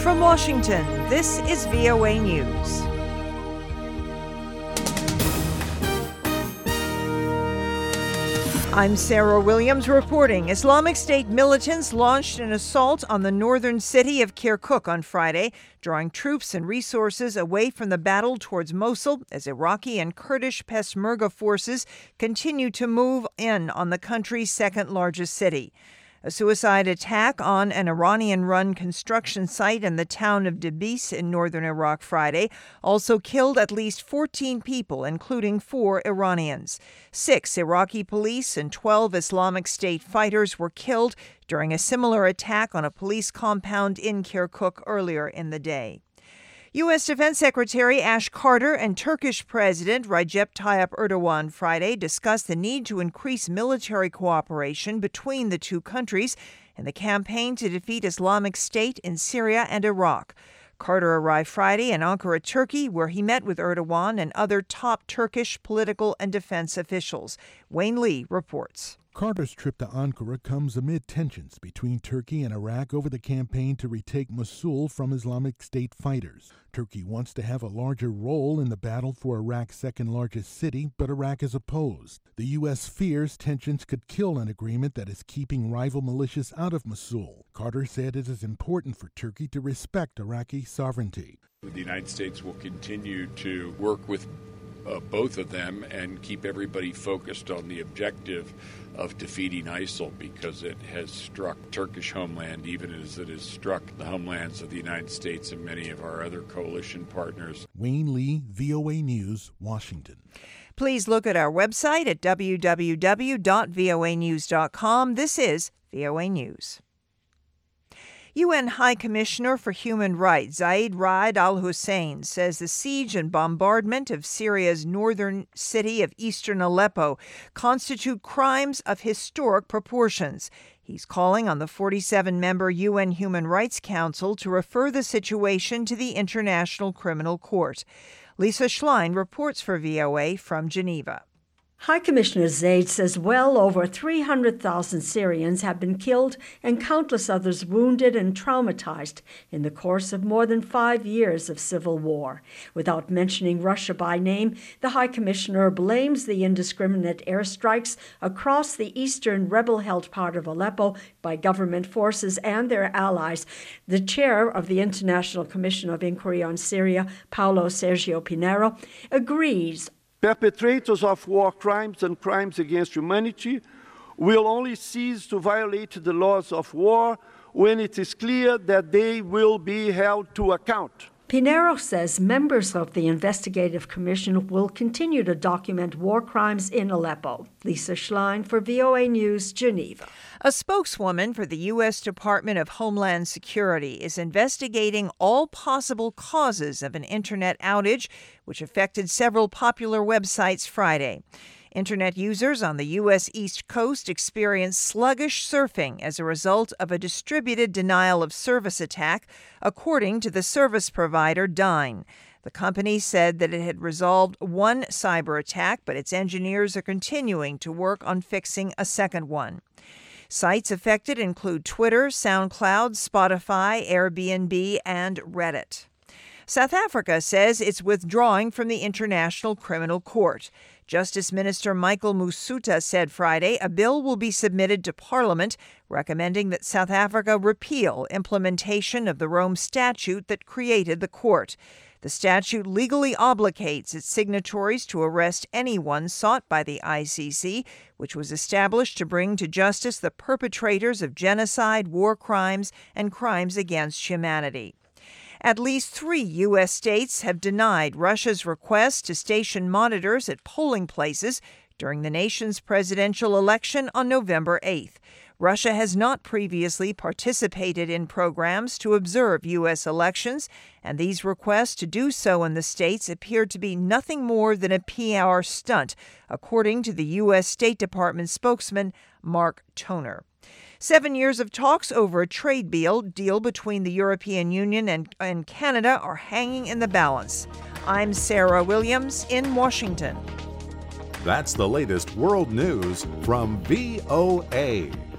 From Washington, this is VOA News. I'm Sarah Williams reporting. Islamic State militants launched an assault on the northern city of Kirkuk on Friday, drawing troops and resources away from the battle towards Mosul as Iraqi and Kurdish Peshmerga forces continue to move in on the country's second largest city. A suicide attack on an Iranian-run construction site in the town of Debis in northern Iraq Friday also killed at least 14 people, including 4 Iranians. 6 Iraqi police and 12 Islamic State fighters were killed during a similar attack on a police compound in Kirkuk earlier in the day. U.S. Defense Secretary Ash Carter and Turkish President Recep Tayyip Erdogan Friday discussed the need to increase military cooperation between the two countries in the campaign to defeat Islamic State in Syria and Iraq. Carter arrived Friday in Ankara, Turkey, where he met with Erdogan and other top Turkish political and defense officials. Wayne Lee reports. Carter's trip to Ankara comes amid tensions between Turkey and Iraq over the campaign to retake Mosul from Islamic State fighters. Turkey wants to have a larger role in the battle for Iraq's second-largest city, but Iraq is opposed. The U.S. fears tensions could kill an agreement that is keeping rival militias out of Mosul. Carter said it is important for Turkey to respect Iraqi sovereignty. The United States will continue to work with both of them and keep everybody focused on the objective of defeating ISIL, because it has struck Turkish homeland even as it has struck the homelands of the United States and many of our other coalition partners. Wayne Lee, VOA News, Washington. Please look at our website at www.voanews.com. This is VOA News. UN High Commissioner for Human Rights Zeid Ra'ad al-Hussein says the siege and bombardment of Syria's northern city of eastern Aleppo constitute crimes of historic proportions. He's calling on the 47-member UN Human Rights Council to refer the situation to the International Criminal Court. Lisa Schlein reports for VOA from Geneva. High Commissioner Zeid says well over 300,000 Syrians have been killed and countless others wounded and traumatized in the course of more than 5 years of civil war. Without mentioning Russia by name, the High Commissioner blames the indiscriminate airstrikes across the eastern rebel-held part of Aleppo by government forces and their allies. The chair of the International Commission of Inquiry on Syria, Paulo Sergio Pinheiro, agrees. Perpetrators of war crimes and crimes against humanity will only cease to violate the laws of war when it is clear that they will be held to account. Pinheiro says members of the investigative commission will continue to document war crimes in Aleppo. Lisa Schlein for VOA News, Geneva. A spokeswoman for the U.S. Department of Homeland Security is investigating all possible causes of an internet outage which affected several popular websites Friday. Internet users on the U.S. East Coast experienced sluggish surfing as a result of a distributed denial of service attack, according to the service provider Dyn. The company said that it had resolved one cyber attack, but its engineers are continuing to work on fixing a second one. Sites affected include Twitter, SoundCloud, Spotify, Airbnb, and Reddit. South Africa says it's withdrawing from the International Criminal Court. Justice Minister Michael Musuta said Friday a bill will be submitted to Parliament recommending that South Africa repeal implementation of the Rome Statute that created the court. The statute legally obligates its signatories to arrest anyone sought by the ICC, which was established to bring to justice the perpetrators of genocide, war crimes, and crimes against humanity. At least 3 U.S. states have denied Russia's request to station monitors at polling places during the nation's presidential election on November 8th. Russia has not previously participated in programs to observe U.S. elections, and these requests to do so in the states appear to be nothing more than a PR stunt, according to the U.S. State Department spokesman Mark Toner. 7 years of talks over a trade deal between the European Union and Canada are hanging in the balance. I'm Sarah Williams in Washington. That's the latest world news from VOA.